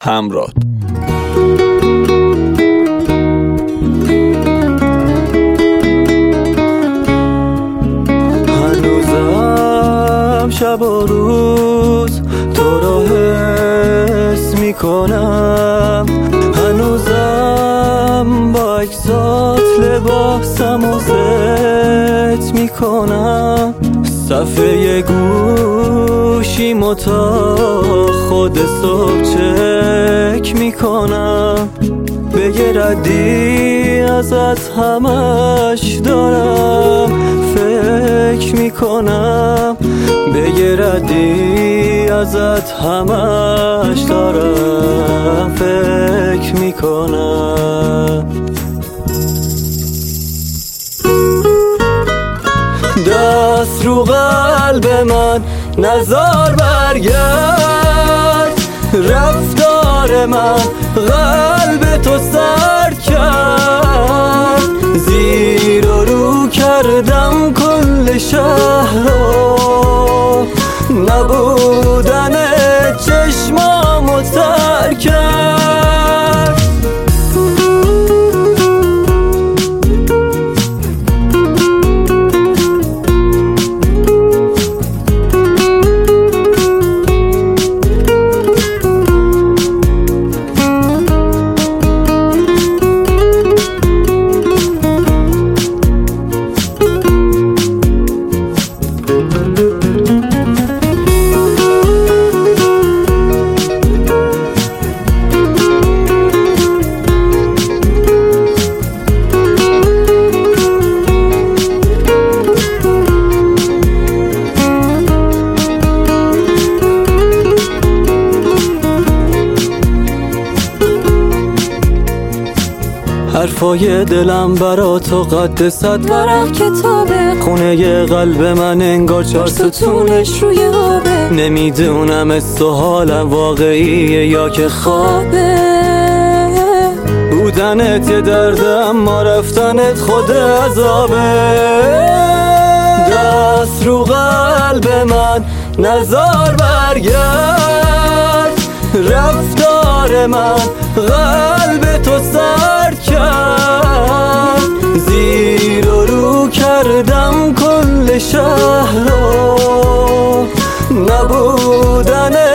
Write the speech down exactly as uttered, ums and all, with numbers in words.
همراه. هنوزم شب و روز تو رو حس میکنم، هنوزم با اکسات لباسم و زت میکنم، صفحه گوشیمو تا خود صبح چک میکنم، به یه ردی ازت همش دارم فکر میکنم، به یه ردی ازت همش دارم فکر میکنم. دست رو قلب من نزار برگرد، رفتار من قلب تو سرد کرد، زیر و رو کردم کل شهر رو، نبودن چشمامو تر کرد. حرفای دلم برا تو قد صد ورق کتابه، خونه قلب من انگار چار ستونش روی آبه، نمیدونم است و حالم واقعیه یا که خوابه، بودنت یه درده اما رفتنت خود عذابه. دست رو قلب من نزار برگرد، رفتار من قلب تو سرد کرد، زیر و رو کردم کل شهر رو، نبودن